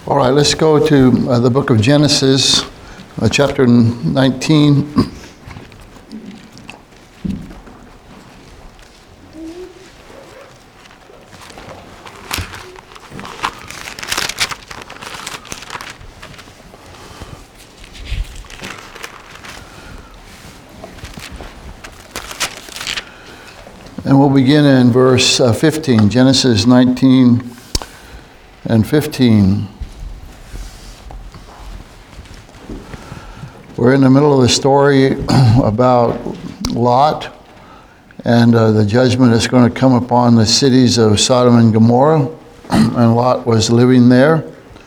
All right, let's go to the book of Genesis, chapter 19. And we'll begin in verse 15, Genesis 19 and 15. We're in the middle of the story about Lot and the judgment that's going to come upon the cities of Sodom and Gomorrah. And Lot was living there.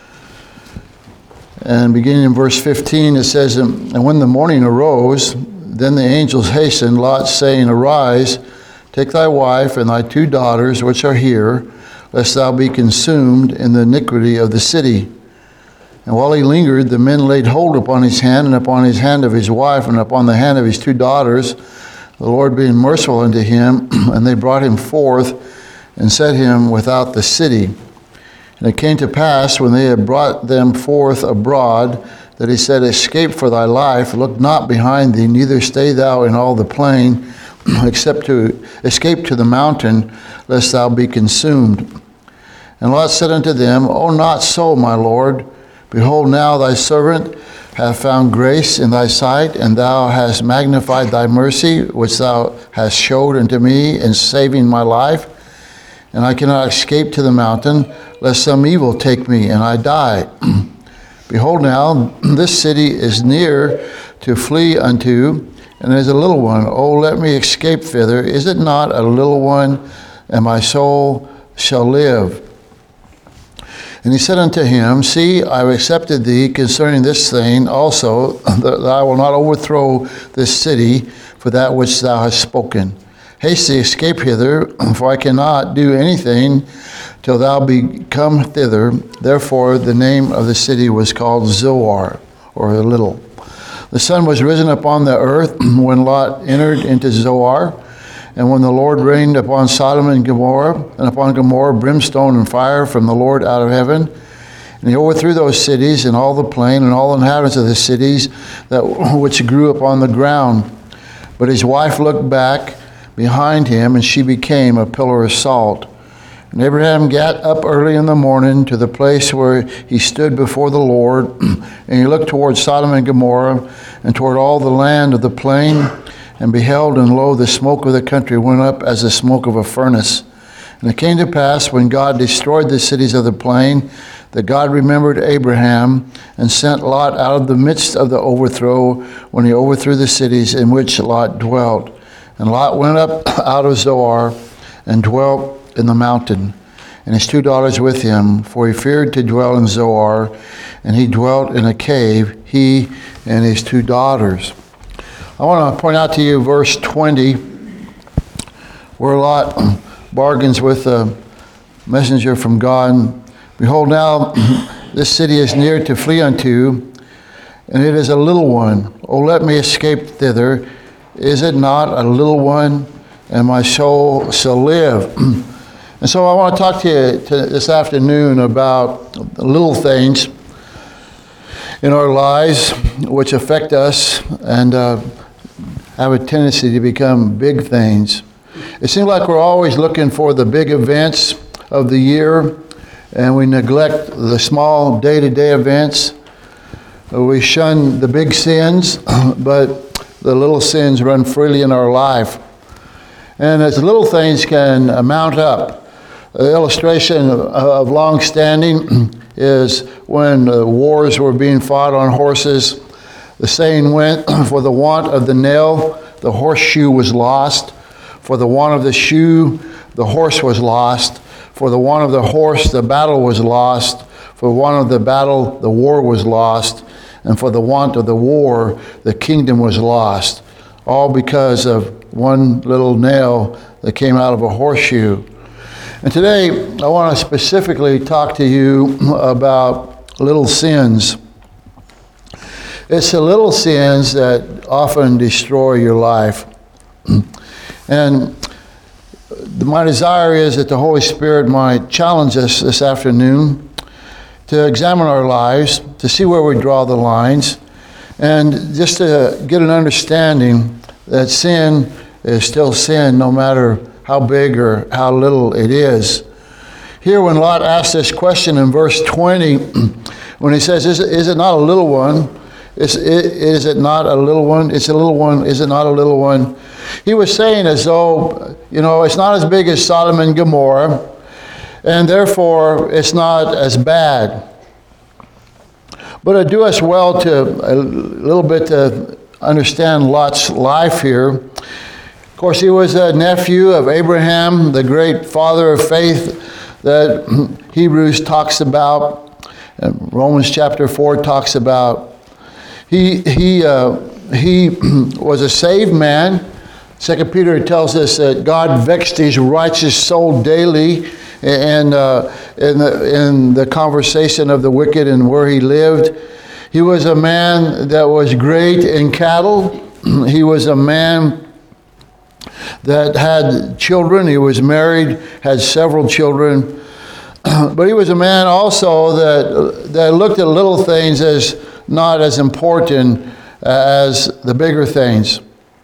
And beginning in verse 15, it says, "And when the morning arose, then the angels hastened Lot, saying, Arise, take thy wife and thy 2 daughters which are here, lest thou be consumed in the iniquity of the city. And while he lingered, the men laid hold upon his hand, and upon his hand of his wife, and upon the hand of his 2 daughters, the Lord being merciful unto him, and they brought him forth, and set him without the city. And it came to pass, when they had brought them forth abroad, that he said, Escape for thy life, look not behind thee, neither stay thou in all the plain, except to escape to the mountain, lest thou be consumed. And Lot said unto them, O not so, my Lord. Behold, now thy servant hath found grace in thy sight, and thou hast magnified thy mercy, which thou hast showed unto me in saving my life. And I cannot escape to the mountain, lest some evil take me, and I die. Behold now, this city is near to flee unto, and is a little one. O let me escape thither. Is it not a little one, and my soul shall live? And he said unto him, See, I have accepted thee concerning this thing also, that I will not overthrow this city for that which thou hast spoken. Haste thee, escape hither, for I cannot do anything till thou be come thither. Therefore the name of the city was called Zoar, or the Little. The sun was risen upon the earth when Lot entered into Zoar. And when the Lord rained upon Sodom and Gomorrah, and upon Gomorrah brimstone and fire from the Lord out of heaven, and he overthrew those cities and all the plain and all inhabitants of the cities that which grew upon the ground. But his wife looked back behind him, and she became a pillar of salt. And Abraham got up early in the morning to the place where he stood before the Lord, and he looked toward Sodom and Gomorrah, and toward all the land of the plain, and beheld, and lo, the smoke of the country went up as the smoke of a furnace. And it came to pass, when God destroyed the cities of the plain, that God remembered Abraham, and sent Lot out of the midst of the overthrow, when he overthrew the cities in which Lot dwelt. And Lot went up out of Zoar, and dwelt in the mountain, and his 2 daughters with him, for he feared to dwell in Zoar, and he dwelt in a cave, he and his 2 daughters. I want to point out to you verse 20, where Lot bargains with a messenger from God. Behold, now this city is near to flee unto, and it is a little one. O let me escape thither. Is it not a little one, and my soul shall live? And so I want to talk to you this afternoon about little things in our lives which affect us and have a tendency to become big things. It seems like we're always looking for the big events of the year, and we neglect the small day-to-day events. We shun the big sins, but the little sins run freely in our life. And as little things can mount up. The illustration of long-standing is when wars were being fought on horses. The saying went, for the want of the nail, the horseshoe was lost. For the want of the shoe, the horse was lost. For the want of the horse, the battle was lost. For the want of the battle, the war was lost. And for the want of the war, the kingdom was lost. All because of one little nail that came out of a horseshoe. And today, I want to specifically talk to you about little sins. It's the little sins that often destroy your life. And my desire is that the Holy Spirit might challenge us this afternoon to examine our lives, to see where we draw the lines, and just to get an understanding that sin is still sin no matter how big or how little it is. Here when Lot asked this question in verse 20, when he says, is it not a little one? Is it not a little one? It's a little one. Is it not a little one? He was saying as though, it's not as big as Sodom and Gomorrah, and therefore it's not as bad. But it do us well to a little bit to understand Lot's life here. Of course, he was a nephew of Abraham, the great father of faith that Hebrews talks about, and Romans chapter 4 talks about. He was a saved man. 2 Peter tells us that God vexed his righteous soul daily, and in the conversation of the wicked and where he lived. He was a man that was great in cattle. He was a man that had children. He was married, had several children. But he was a man also that looked at little things as not as important as the bigger things.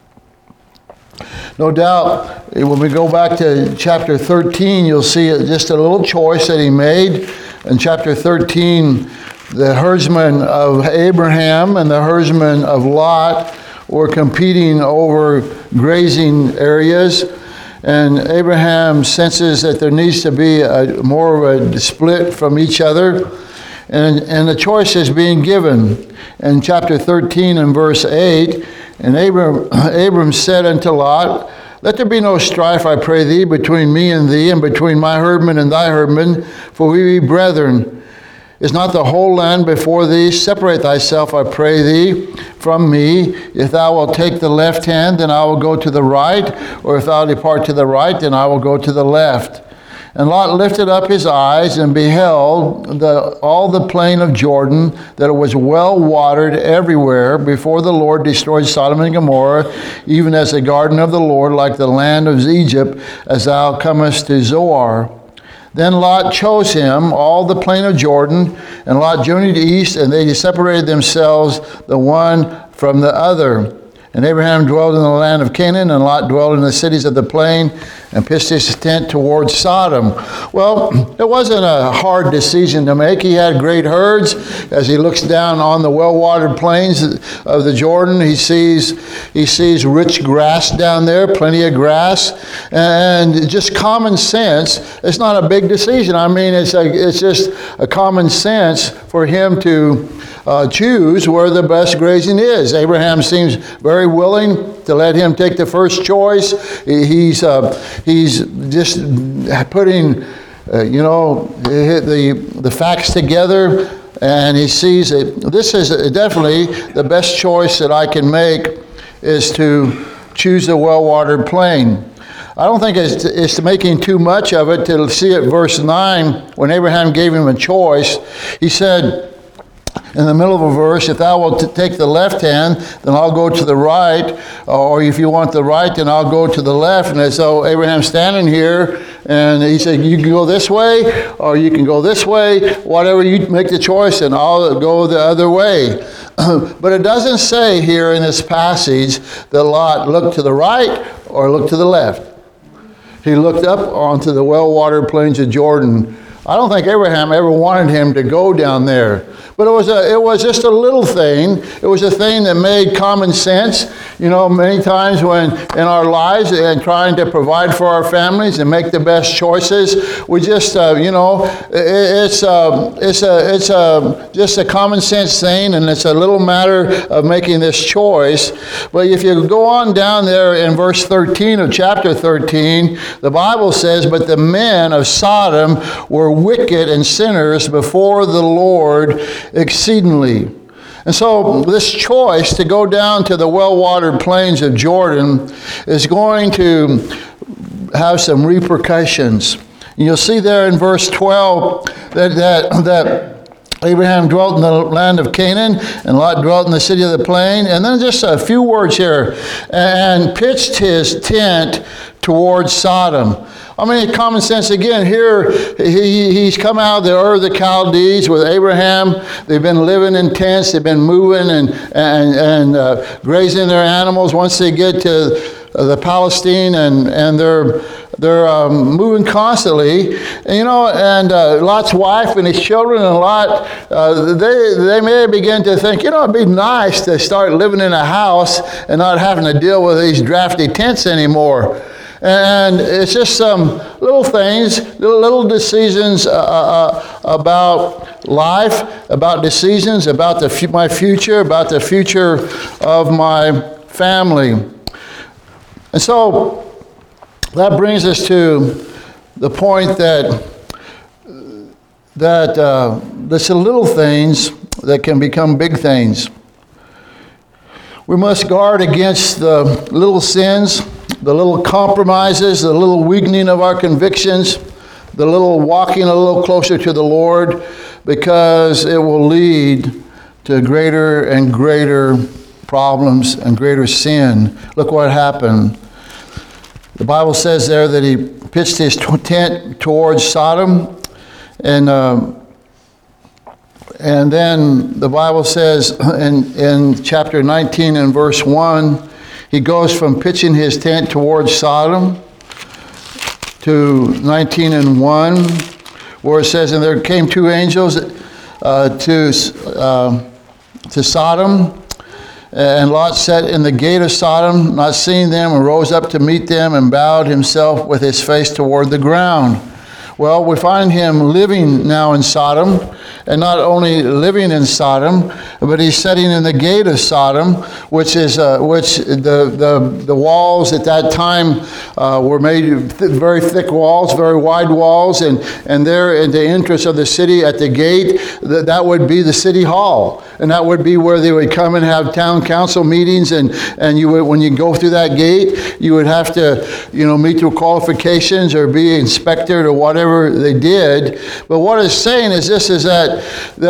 No doubt, when we go back to chapter 13, you'll see just a little choice that he made. In chapter 13, the herdsmen of Abraham and the herdsmen of Lot were competing over grazing areas. And Abraham senses that there needs to be more of a split from each other. And the choice is being given. In chapter 13 and verse 8, and Abram said unto Lot, let there be no strife, I pray thee, between me and thee, and between my herdmen and thy herdmen, for we be brethren. Is not the whole land before thee? Separate thyself, I pray thee, from me. If thou wilt take the left hand, then I will go to the right, or if thou depart to the right, then I will go to the left. And Lot lifted up his eyes and beheld all the plain of Jordan, that it was well watered everywhere, before the Lord destroyed Sodom and Gomorrah, even as the garden of the Lord, like the land of Egypt, as thou comest to Zoar. Then Lot chose him all the plain of Jordan, and Lot journeyed east, and they separated themselves the one from the other. And Abraham dwelled in the land of Canaan, and Lot dwelled in the cities of the plain, and pitched his tent towards Sodom. Well, it wasn't a hard decision to make. He had great herds. As he looks down on the well-watered plains of the Jordan, he sees rich grass down there, plenty of grass, and just common sense. It's not a big decision. I mean, it's just a common sense for him to choose where the best grazing is. Abraham seems very willing to let him take the first choice. He's just putting, the facts together, and he sees that this is definitely the best choice that I can make is to choose the well-watered plain. I don't think it's making too much of it to see at verse 9, when Abraham gave him a choice, he said, in the middle of a verse, if thou wilt take the left hand, then I'll go to the right. Or if you want the right, then I'll go to the left. And so Abraham's standing here, and he said, you can go this way, or you can go this way. Whatever you make the choice, and I'll go the other way. But it doesn't say here in this passage that Lot looked to the right or looked to the left. He looked up onto the well-watered plains of Jordan. I don't think Abraham ever wanted him to go down there. But it was just a little thing. It was a thing that made common sense. Many times when in our lives and trying to provide for our families and make the best choices, we just, it's just a common sense thing, and it's a little matter of making this choice. But if you go on down there in verse 13 of chapter 13, the Bible says, but the men of Sodom were wicked and sinners before the Lord exceedingly. And so this choice to go down to the well-watered plains of Jordan is going to have some repercussions. And you'll see there in verse 12 that Abraham dwelt in the land of Canaan, and Lot dwelt in the city of the plain. And then just a few words here. And pitched his tent towards Sodom. I mean, common sense again. Here, he's come out of the Ur of the Chaldees with Abraham. They've been living in tents. They've been moving and grazing their animals. Once they get to the Palestine, and they're moving constantly, and Lot's wife and his children and Lot, they may begin to think, it'd be nice to start living in a house and not having to deal with these drafty tents anymore. And it's just some little things, little decisions about life, about decisions about my future, about the future of my family. And so that brings us to the point that there's the little things that can become big things. We must guard against the little sins, the little compromises, the little weakening of our convictions, the little walking a little closer to the Lord, because it will lead to greater and greater problems and greater sin. Look what happened. The Bible says there that he pitched his tent towards Sodom, and then the Bible says in chapter 19 and verse 1, he goes from pitching his tent towards Sodom to 19 and 1, where it says, and there came two angels to Sodom, and Lot sat in the gate of Sodom, not seeing them, and rose up to meet them, and bowed himself with his face toward the ground. Well, we find him living now in Sodom, and not only living in Sodom, but he's sitting in the gate of Sodom, which is the walls at that time were made very thick walls, very wide walls, and there in the entrance of the city at the gate, that would be the city hall, and that would be where they would come and have town council meetings, and you would, when you go through that gate, you would have to meet the qualifications or be inspected or whatever they did. But what it's saying is this, is that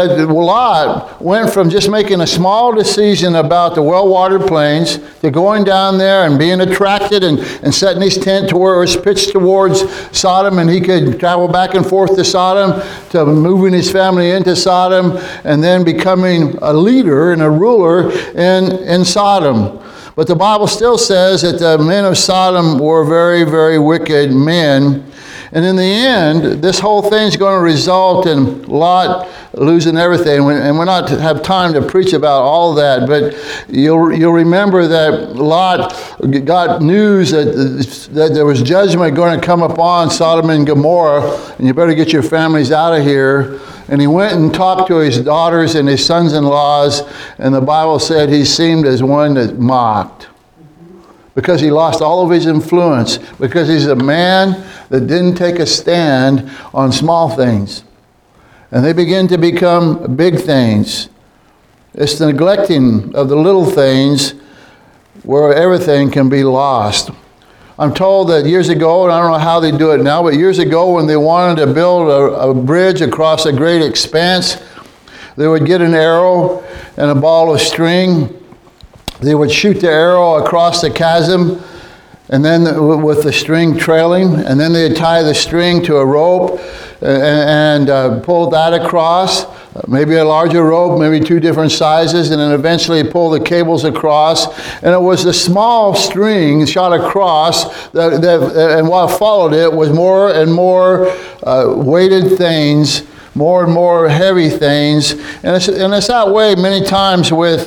Lot went from just making a small decision about the well-watered plains to going down there and being attracted and setting his tent to where it was pitched towards Sodom, and he could travel back and forth to Sodom, to moving his family into Sodom, and then becoming a leader and a ruler in Sodom. But the Bible still says that the men of Sodom were very, very wicked men. And in the end, this whole thing's going to result in Lot losing everything. And we're not to have time to preach about all that, but you'll remember that Lot got news that there was judgment going to come upon Sodom and Gomorrah, and you better get your families out of here. And he went and talked to his daughters and his sons-in-laws, and the Bible said he seemed as one that mocked, because he lost all of his influence, because he's a man that didn't take a stand on small things. And they begin to become big things. It's the neglecting of the little things where everything can be lost. I'm told that years ago, and I don't know how they do it now, but years ago when they wanted to build a bridge across a great expanse, they would get an arrow and a ball of string. They would shoot the arrow across the chasm, and then with the string trailing, and then they'd tie the string to a rope and pull that across, maybe a larger rope, maybe two different sizes, and then eventually pull the cables across. And it was the small string shot across, and what followed it was more and more weighted things, more and more heavy things, and it's that way many times with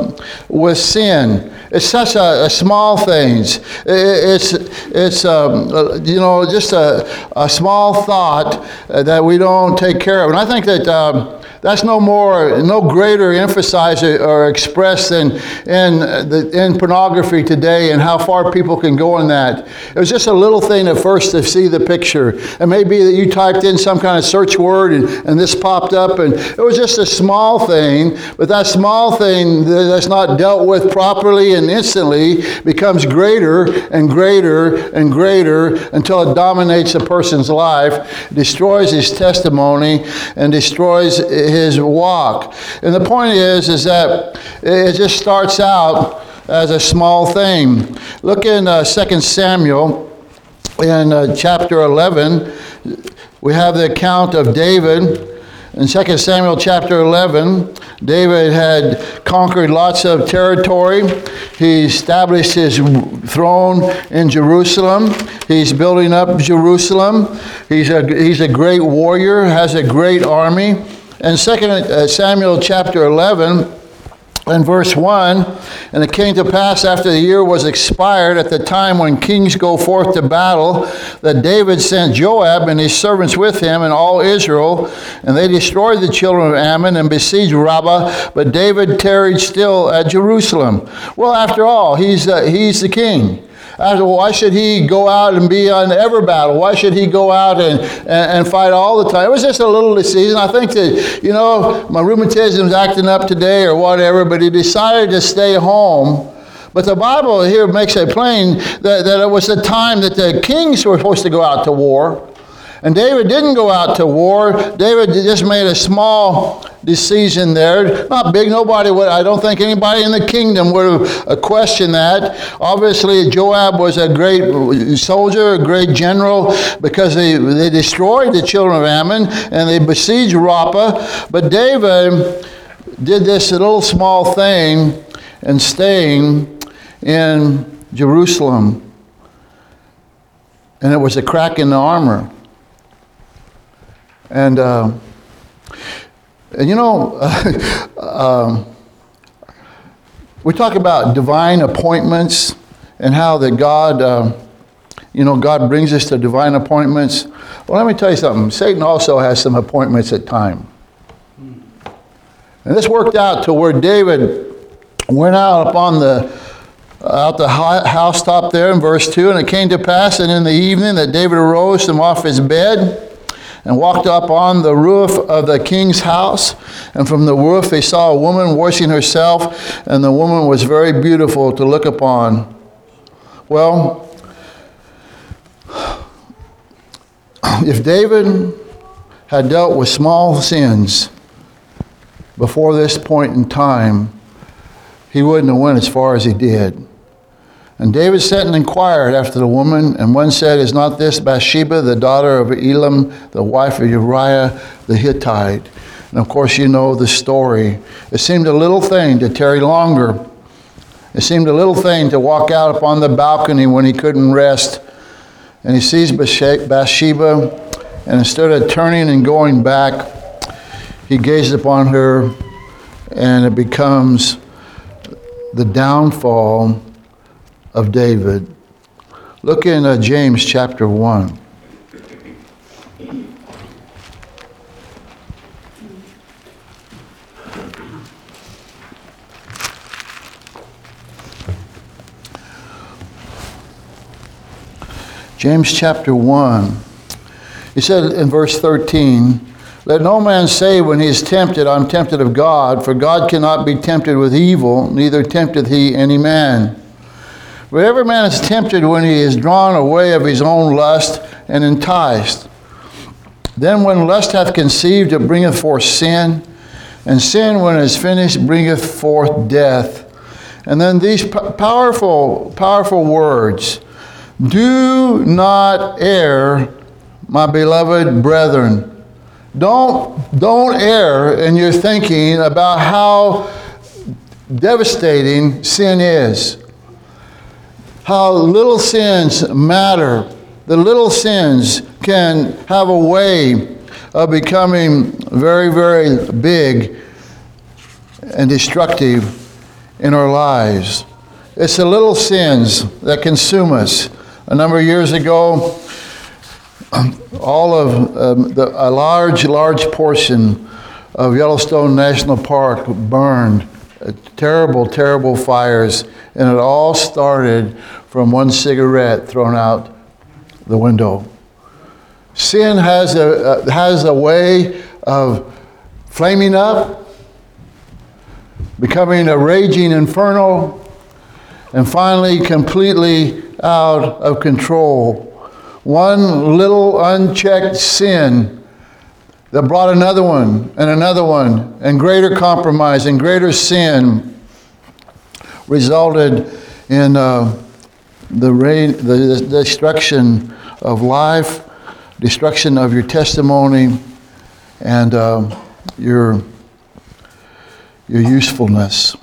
sin. It's such a small things. It's just a small thought that we don't take care of, and I think that that's no greater emphasized or expressed than in pornography today, and how far people can go in that. It was just a little thing at first to see the picture. It may be that you typed in some kind of search word and this popped up, and it was just a small thing, but that small thing that's not dealt with properly and instantly becomes greater and greater and greater until it dominates a person's life, destroys his testimony, and destroys his walk. And the point is that it just starts out as a small thing. Look in 2 Samuel in chapter 11, we have the account of David. In 2 Samuel chapter 11, David had conquered lots of territory. He established his throne in Jerusalem. He's building up Jerusalem. He's a great warrior, has a great army. In 2 Samuel chapter 11, in verse 1, and it came to pass after the year was expired, at the time when kings go forth to battle, that David sent Joab and his servants with him and all Israel, and they destroyed the children of Ammon and besieged Rabbah, but David tarried still at Jerusalem. Well, after all, he's the king. Why should he go out and be on every battle? Why should he go out and fight all the time? It was just a little season. I think that, my rheumatism's acting up today or whatever, but he decided to stay home. But the Bible here makes it plain that it was the time that the kings were supposed to go out to war. And David didn't go out to war. David just made a small decision there. Not big. I don't think anybody in the kingdom would have questioned that. Obviously, Joab was a great soldier, a great general, because they destroyed the children of Ammon and they besieged Rabbah. But David did this little small thing and staying in Jerusalem. And it was a crack in the armor. And we talk about divine appointments and how that God, God brings us to divine appointments. Well, let me tell you something. Satan also has some appointments at time. And this worked out to where David went out upon the housetop there in verse 2, and it came to pass, and in the evening that David arose from off his bed and walked up on the roof of the king's house. And from the roof he saw a woman washing herself, and the woman was very beautiful to look upon. Well, if David had dealt with small sins before this point in time, he wouldn't have went as far as he did. And David sent and inquired after the woman, and one said, "Is not this Bathsheba, the daughter of Elam, the wife of Uriah the Hittite?" And of course you know the story. It seemed a little thing to tarry longer. It seemed a little thing to walk out upon the balcony when he couldn't rest. And he sees Bathsheba, and instead of turning and going back, he gazed upon her, and it becomes the downfall of David. Look in James chapter 1. James chapter 1. He said in verse 13, "Let no man say when he is tempted, I'm tempted of God, for God cannot be tempted with evil, neither tempteth he any man. But every man is tempted when he is drawn away of his own lust and enticed. Then when lust hath conceived, it bringeth forth sin, and sin, when it is finished, bringeth forth death." And then these powerful words, "Do not err, my beloved brethren." Don't err in your thinking about how devastating sin is. How little sins matter. The little sins can have a way of becoming very, very big and destructive in our lives. It's the little sins that consume us. A number of years ago, a large portion of Yellowstone National Park burned. Terrible, terrible fires, and it all started from one cigarette thrown out the window. Sin has a way of flaming up, becoming a raging inferno, and finally completely out of control. One little unchecked sin that brought another one, and greater compromise and greater sin resulted in the destruction of life, destruction of your testimony, and your usefulness.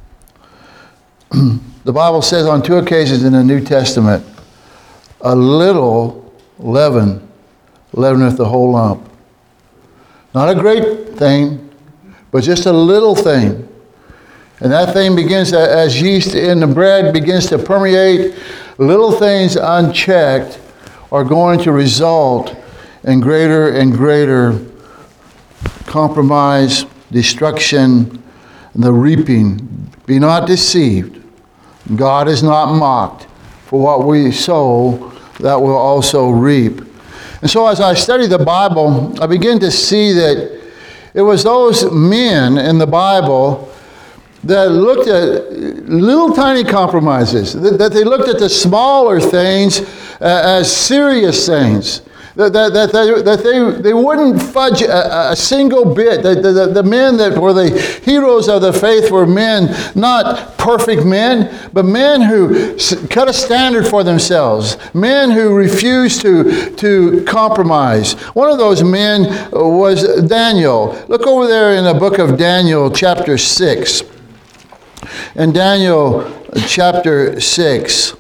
The Bible says on 2 occasions in the New Testament, a little leaven leaveneth the whole lump. Not a great thing, but just a little thing. And that thing begins, as yeast in the bread begins to permeate, little things unchecked are going to result in greater and greater compromise, destruction, and the reaping. Be not deceived. God is not mocked. For what we sow, that will also reap. And so as I study the Bible, I begin to see that it was those men in the Bible that looked at little tiny compromises, that they looked at the smaller things as serious things, that they wouldn't fudge a single bit. The men that were the heroes of the faith were men, not perfect men, but men who cut a standard for themselves, men who refused to compromise. One of those men was Daniel. Look over there in the book of Daniel, chapter 6. In Daniel chapter 6,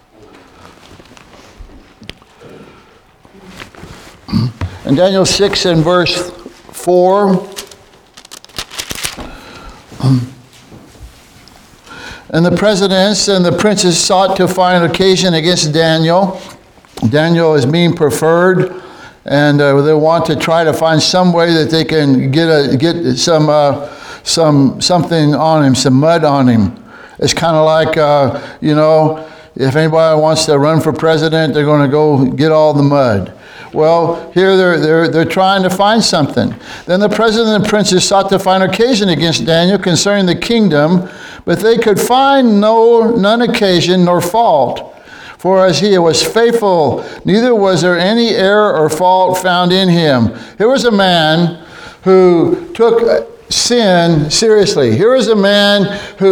in Daniel 6 and verse 4, and the presidents and the princes sought to find occasion against Daniel. Daniel is being preferred, and they want to try to find some way that they can get something on him, some mud on him. It's kind of like, if anybody wants to run for president, they're going to go get all the mud. Well, here they're trying to find something. Then the president and princes sought to find occasion against Daniel concerning the kingdom, but they could find none occasion nor fault. For as he was faithful, neither was there any error or fault found in him. Here was a man who took sin seriously. Here is a man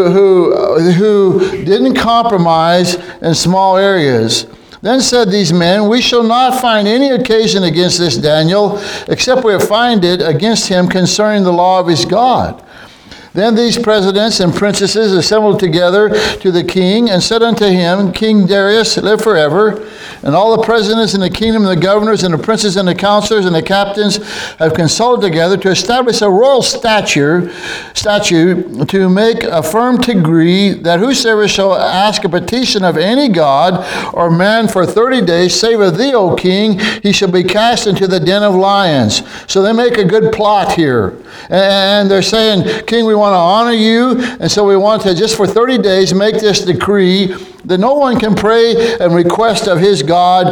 who didn't compromise in small areas. Then said these men, we shall not find any occasion against this Daniel, except we find it against him concerning the law of his God. Then these presidents and princesses assembled together to the king and said unto him, King Darius, live forever. And all the presidents in the kingdom, and the governors, and the princes, and the counselors, and the captains have consulted together to establish a royal statute to make a firm decree that whosoever shall ask a petition of any god or man for 30 days, save of thee, O king, he shall be cast into the den of lions. So they make a good plot here. And they're saying, King, we want to honor you, and so we want to, just for 30 days, make this decree that no one can pray and request of his God,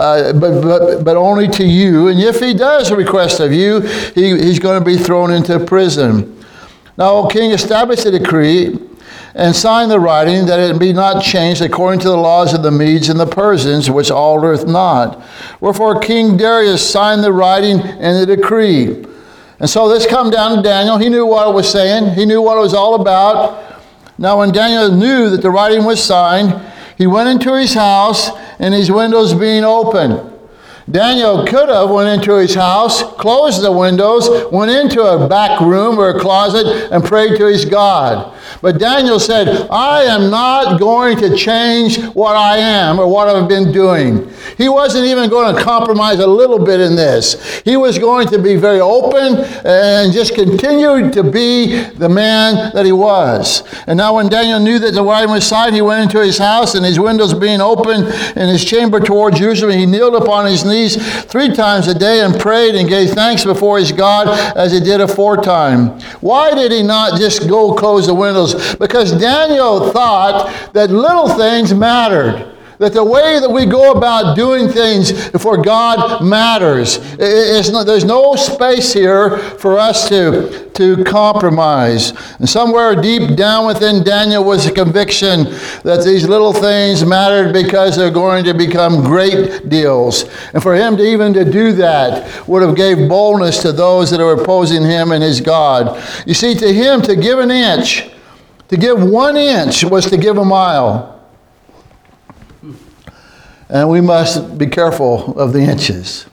but only to you. And if he does request of you, he's going to be thrown into prison. Now, O king, establish a decree and sign the writing that it be not changed according to the laws of the Medes and the Persians, which altereth not. Wherefore King Darius signed the writing and the decree. And so this come down to Daniel. He knew what it was saying. He knew what it was all about. Now when Daniel knew that the writing was signed, he went into his house, and his windows being open. Daniel could have went into his house, closed the windows, went into a back room or a closet, and prayed to his God. But Daniel said, I am not going to change what I am or what I've been doing. He wasn't even going to compromise a little bit in this. He was going to be very open and just continue to be the man that he was. And now when Daniel knew that the writing was signed, he went into his house, and his windows being open in his chamber toward Jerusalem, he kneeled upon his knees 3 times a day and prayed and gave thanks before his God as he did aforetime. Why did he not just go close the windows? Because Daniel thought that little things mattered. That the way that we go about doing things for God matters. There's no space here for us to compromise. And somewhere deep down within Daniel was a conviction that these little things mattered because they're going to become great deals. And for him to even to do that would have gave boldness to those that are opposing him and his God. You see, to him, to give an inch, to give 1 inch was to give a mile. And we must be careful of the inches.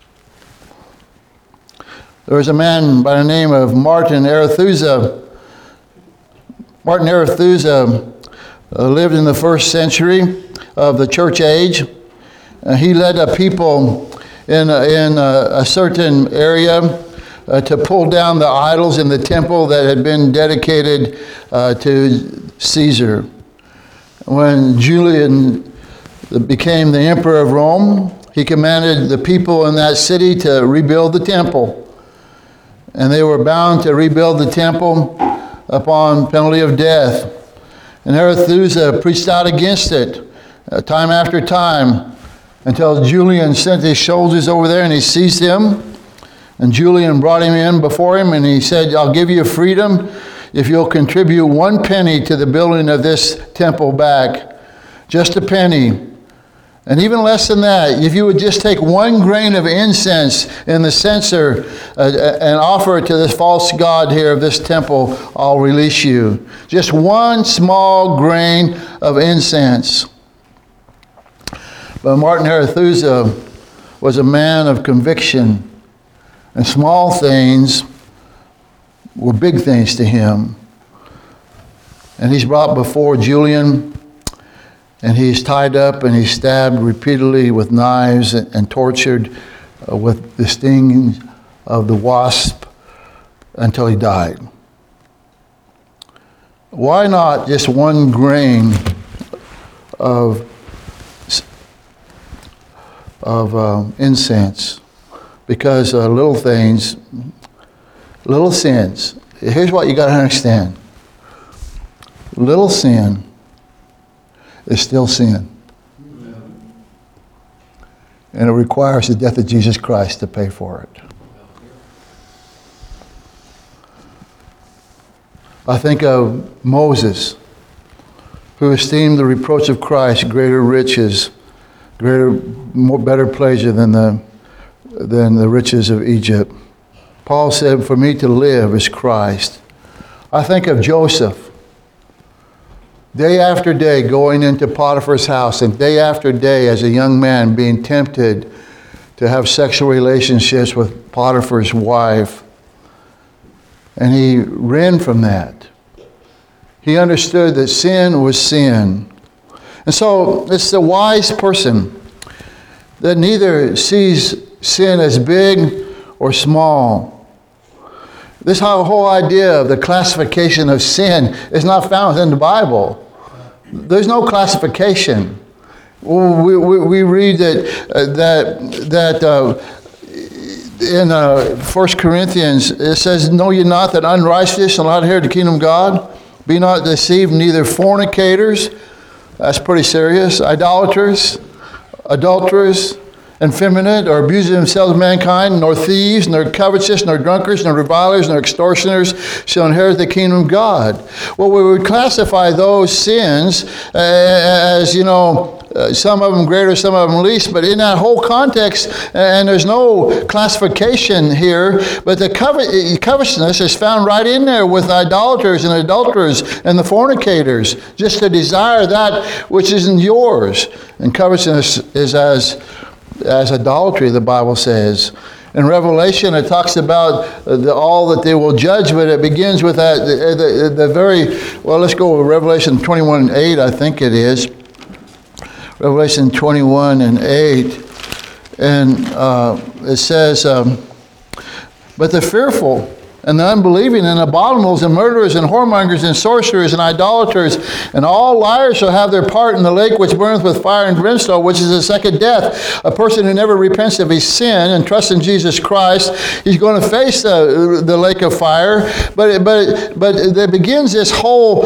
There was a man by the name of Martin Arethusa. Martin Arethusa lived in the first century of the church age. He led a people in a certain area to pull down the idols in the temple that had been dedicated to Caesar. When Julian became the emperor of Rome, he commanded the people in that city to rebuild the temple. And they were bound to rebuild the temple upon penalty of death. And Arethusa preached out against it time after time until Julian sent his soldiers over there and he seized him. And Julian brought him in before him and he said, I'll give you freedom if you'll contribute 1 penny to the building of this temple back. Just a penny. And even less than that, if you would just take 1 grain of incense in the censer and offer it to this false god here of this temple, I'll release you. Just 1 small grain of incense. But Martin Arethusa was a man of conviction, and small things were big things to him. And he's brought before Julian, and he's tied up and he's stabbed repeatedly with knives and tortured with the sting of the wasp until he died. Why not just 1 grain of incense? Because little things, little sins. Here's what you got to understand. Little sin is still sin. And it requires the death of Jesus Christ to pay for it. I think of Moses, who esteemed the reproach of Christ greater riches, better pleasure than the riches of Egypt. Paul said, for me to live is Christ. I think of Joseph, day after day going into Potiphar's house, and day after day as a young man being tempted to have sexual relationships with Potiphar's wife. And he ran from that. He understood that sin was sin. And so it's the wise person that neither sees sin as big or small. This whole idea of the classification of sin is not found in the Bible. There's no classification. We read that in 1 Corinthians, it says, know ye not that unrighteousness shall not inherit the kingdom of God? Be not deceived, neither fornicators, that's pretty serious, idolaters, adulterers, effeminate, or abusers themselves of mankind, nor thieves, nor covetous, nor drunkards, nor revilers, nor extortioners shall inherit the kingdom of God. Well, we would classify those sins as, some of them greater, some of them least, but in that whole context, and there's no classification here, but the covetousness is found right in there with idolaters and adulterers and the fornicators, just to desire that which isn't yours. And covetousness is as idolatry, the Bible says. In Revelation, it talks about all that they will judge, but it begins with that, let's go with Revelation 21:8, I think it is. Revelation 21:8. And it says, but the fearful and the unbelieving and abominables and murderers and whoremongers and sorcerers and idolaters and all liars shall have their part in the lake which burneth with fire and brimstone, which is the second death. A person who never repents of his sin and trusts in Jesus Christ, he's going to face the lake of fire. But it begins this whole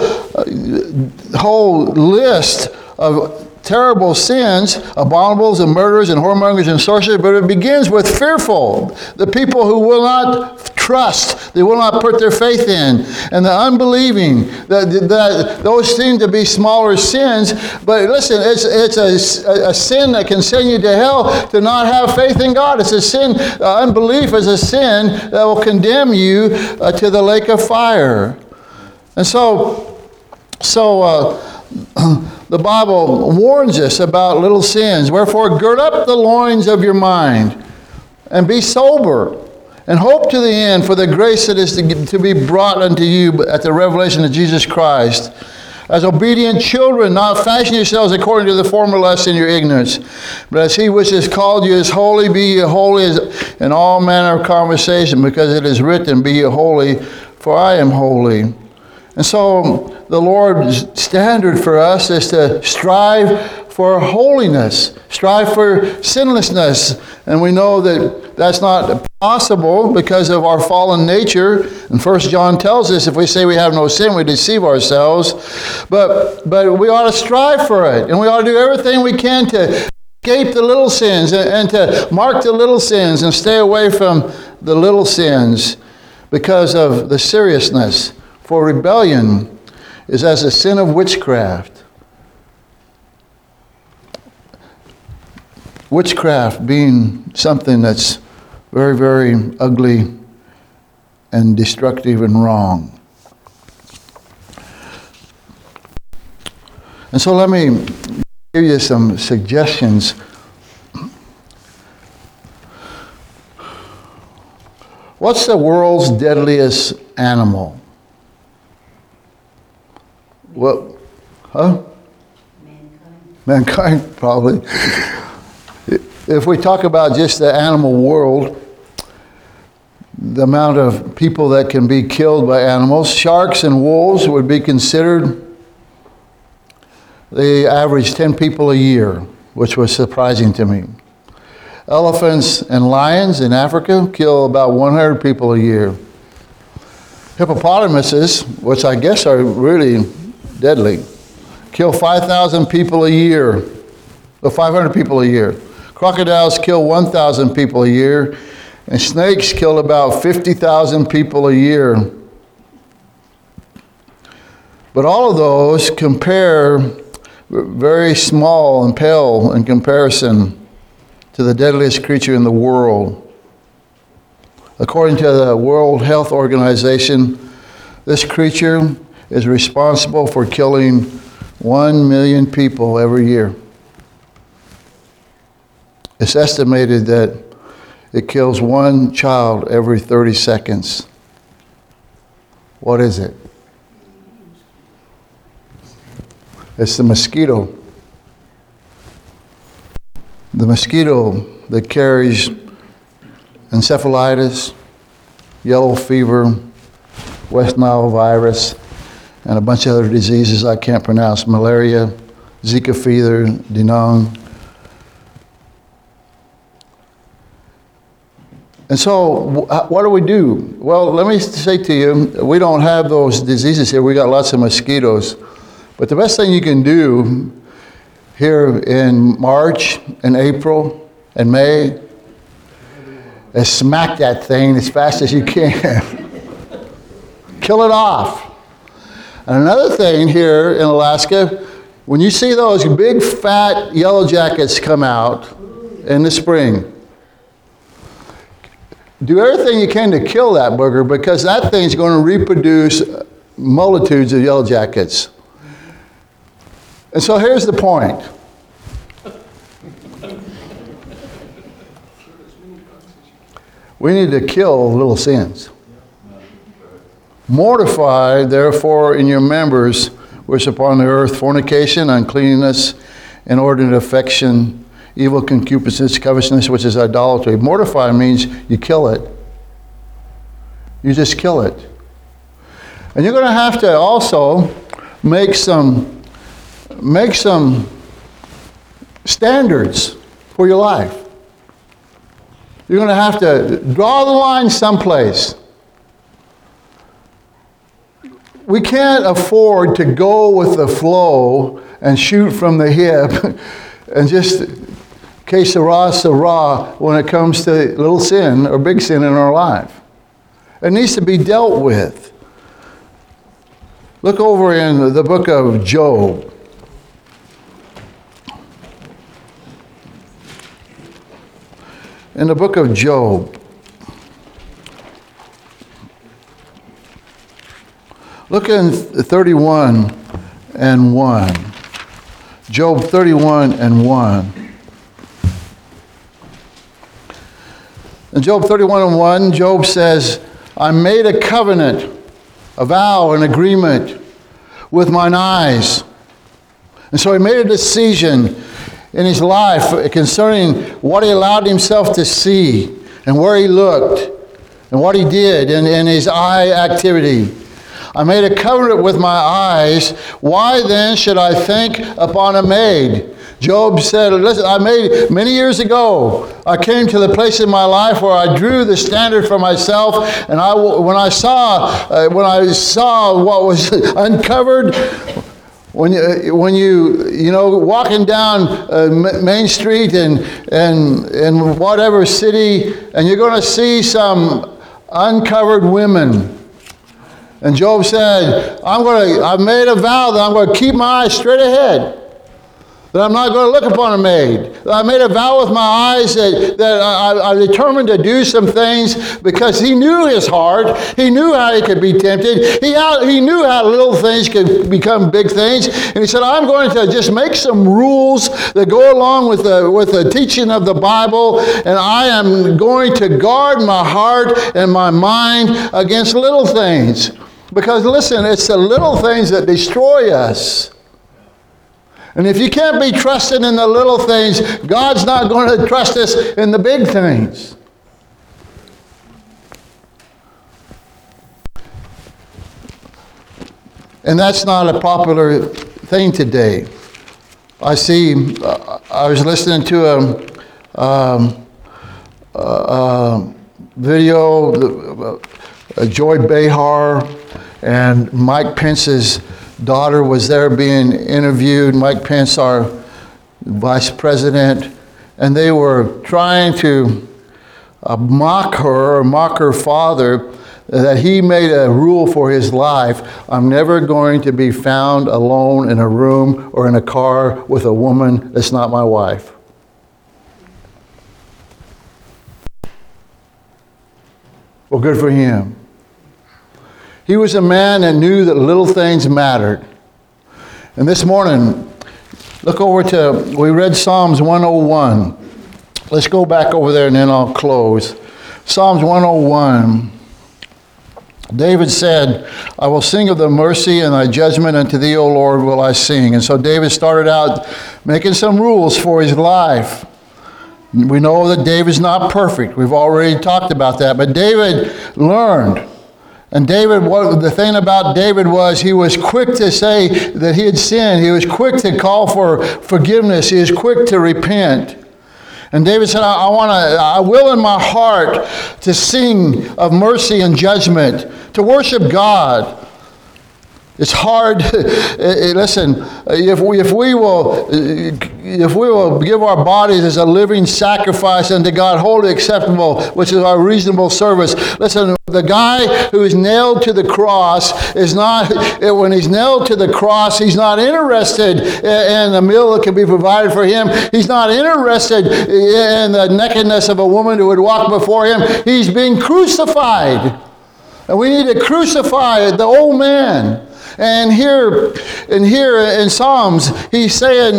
list of terrible sins, abominables and murderers and whoremongers and sorcerers, but it begins with fearful. The people who will not trust, they will not put their faith in. And the unbelieving, those seem to be smaller sins, but listen, it's a sin that can send you to hell to not have faith in God. It's a sin, unbelief is a sin that will condemn you to the lake of fire. And so the Bible warns us about little sins. Wherefore, gird up the loins of your mind and be sober and hope to the end for the grace that is to be brought unto you at the revelation of Jesus Christ. As obedient children, not fashion yourselves according to the former lusts in your ignorance. But as he which has called you is holy, be ye holy in all manner of conversation, because it is written, be ye holy, for I am holy. And so the Lord's standard for us is to strive for holiness, strive for sinlessness. And we know that that's not possible because of our fallen nature. And 1 John tells us if we say we have no sin, we deceive ourselves. But we ought to strive for it. And we ought to do everything we can to escape the little sins and to mark the little sins and stay away from the little sins because of the seriousness. For rebellion is as a sin of witchcraft. Witchcraft being something that's very, very ugly and destructive and wrong. And so let me give you some suggestions. What's the world's deadliest animal? What? Huh? Mankind, probably. If we talk about just the animal world, the amount of people that can be killed by animals, sharks and wolves would be considered, they average 10 people a year, which was surprising to me. Elephants and lions in Africa kill about 100 people a year. Hippopotamuses, which I guess are really deadly, kill 5,000 people a year, or 500 people a year. Crocodiles kill 1,000 people a year, and snakes kill about 50,000 people a year. But all of those compare very small and pale in comparison to the deadliest creature in the world. According to the World Health Organization, this creature is responsible for killing 1 million people every year. It's estimated that it kills one child every 30 seconds. What is it? It's the mosquito. The mosquito that carries encephalitis, yellow fever, West Nile virus, and a bunch of other diseases I can't pronounce, malaria, Zika fever, Dengue. And so, what do we do? Well, let me say to you, we don't have those diseases here. We got lots of mosquitoes. But the best thing you can do here in March and April and May is smack that thing as fast as you can. Kill it off. And another thing here in Alaska, when you see those big fat yellow jackets come out in the spring, do everything you can to kill that booger, because that thing's going to reproduce multitudes of yellow jackets. And so here's the point. We need to kill little sins. Mortify, therefore, in your members which upon the earth fornication, uncleanness, inordinate affection, evil concupiscence, covetousness, which is idolatry. Mortify means you kill it. You just kill it. And you're going to have to also make some standards for your life. You're going to have to draw the line someplace. We can't afford to go with the flow and shoot from the hip and just que sera when it comes to little sin or big sin in our life. It needs to be dealt with. Look over in the book of Job. In the book of Job, look in 31 and 1. Job 31 and 1. In Job 31 and 1, Job says, I made a covenant, a vow, an agreement with mine eyes. And so he made a decision in his life concerning what he allowed himself to see and where he looked and what he did in his eye activity. I made a covenant with my eyes. Why then should I think upon a maid? Job said, listen, I made many years ago, I came to the place in my life where I drew the standard for myself, and when I saw what was uncovered, when you walking down Main Street in whatever city, and you're going to see some uncovered women. And Job said, I've made a vow that I'm going to keep my eyes straight ahead. That I'm not going to look upon a maid. I made a vow with my eyes that I determined to do some things because he knew his heart. He knew how he could be tempted. He knew how little things could become big things. And he said, I'm going to just make some rules that go along with the teaching of the Bible, and I am going to guard my heart and my mind against little things. Because listen, it's the little things that destroy us. And if you can't be trusted in the little things, God's not going to trust us in the big things. And that's not a popular thing today. I was listening to a video, Joy Behar and Mike Pence's daughter was there being interviewed. Mike Pence, our vice president, and they were trying to mock her father, that he made a rule for his life. I'm never going to be found alone in a room or in a car with a woman that's not my wife. Well, good for him. He was a man that knew that little things mattered. And this morning, look over we read Psalms 101. Let's go back over there and then I'll close. Psalms 101. David said, I will sing of the mercy and thy judgment, unto thee, O Lord, will I sing. And so David started out making some rules for his life. We know that David's not perfect. We've already talked about that. But David learned. And the thing about David was he was quick to say that he had sinned. He was quick to call for forgiveness. He was quick to repent. And David said, I will in my heart to sing of mercy and judgment, to worship God. It's hard. Listen, if we will give our bodies as a living sacrifice unto God, wholly acceptable, which is our reasonable service. Listen, the guy who is nailed to the cross is not, when he's nailed to the cross, he's not interested in the meal that can be provided for him. He's not interested in the nakedness of a woman who would walk before him. He's being crucified. And we need to crucify the old man. And here in Psalms, he's saying,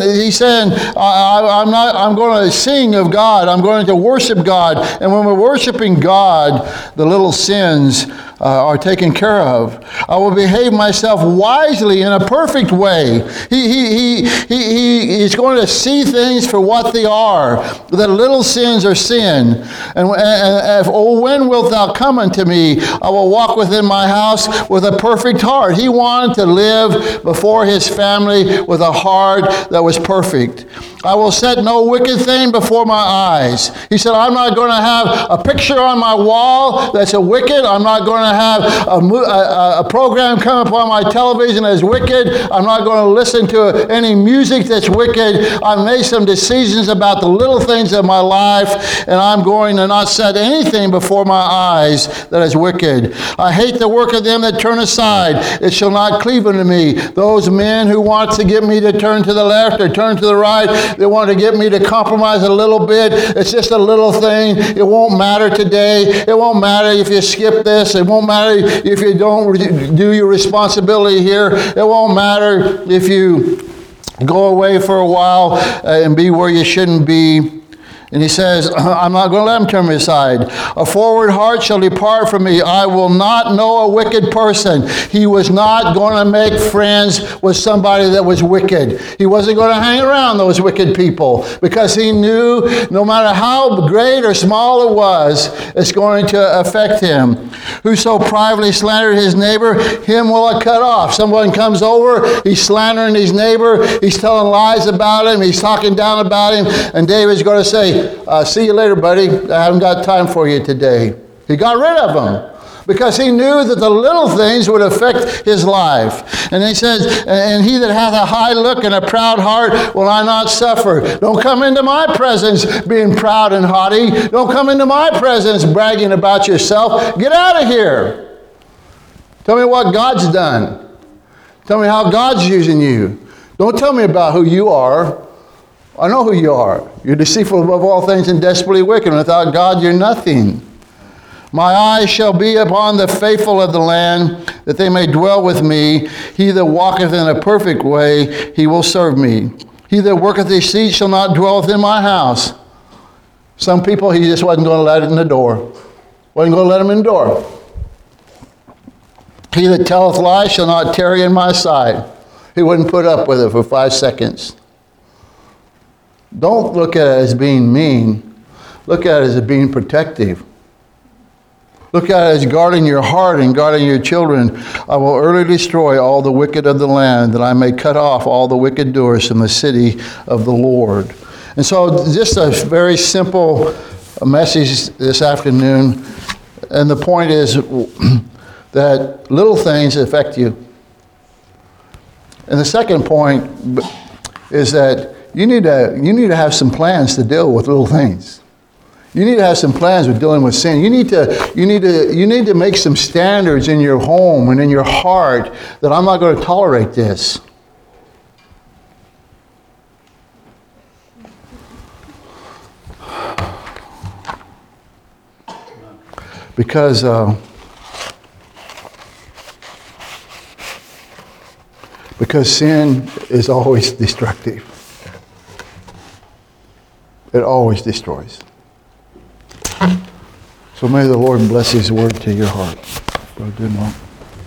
I'm going to sing of God. I'm going to worship God. And when we're worshiping God, the little sins are taken care of. I will behave myself wisely in a perfect way. He's going to see things for what they are. The little sins are sin. And when wilt thou come unto me? I will walk within my house with a perfect heart. He wanted to live before his family with a heart that was perfect. I will set no wicked thing before my eyes. He said, I'm not going to have a picture on my wall that's a wicked. I'm not going to have a program come upon my television that's wicked. I'm not going to listen to any music that's wicked. I've made some decisions about the little things of my life, and I'm going to not set anything before my eyes that is wicked. I hate the work of them that turn aside. It shall not cleave unto me. Those men who want to get me to turn to the left or turn to the right, they want to get me to compromise a little bit. It's just a little thing. It won't matter today. It won't matter if you skip this. It won't matter if you don't do your responsibility here. It won't matter if you go away for a while and be where you shouldn't be. And he says, I'm not going to let him turn me aside. A forward heart shall depart from me. I will not know a wicked person. He was not going to make friends with somebody that was wicked. He wasn't going to hang around those wicked people because he knew no matter how great or small it was, it's going to affect him. Whoso privately slandered his neighbor, him will I cut off. Someone comes over, he's slandering his neighbor, he's telling lies about him, he's talking down about him, and David's going to say, see you later, buddy. I haven't got time for you today. He got rid of them because he knew that the little things would affect his life. And he says, and he that hath a high look and a proud heart will I not suffer. Don't come into my presence being proud and haughty. Don't come into my presence bragging about yourself. Get out of here. Tell me what God's done. Tell me how God's using you. Don't tell me about who you are. I know who you are. You're deceitful above all things and desperately wicked. Without God, you're nothing. My eyes shall be upon the faithful of the land, that they may dwell with me. He that walketh in a perfect way, he will serve me. He that worketh deceit shall not dwell within my house. Some people, he just wasn't going to let it in the door. Wasn't going to let them in the door. He that telleth lies shall not tarry in my sight. He wouldn't put up with it for 5 seconds. Don't look at it as being mean. Look at it as being protective. Look at it as guarding your heart and guarding your children. I will early destroy all the wicked of the land, that I may cut off all the wicked doers from the city of the Lord. And so just a very simple message this afternoon. And the point is that little things affect you. And the second point is that you need to have some plans to deal with little things. You need to have some plans with dealing with sin. You need to make some standards in your home and in your heart that I'm not going to tolerate this. Because sin is always destructive. It always destroys. So may the Lord bless His word to your heart. Brother Goodman.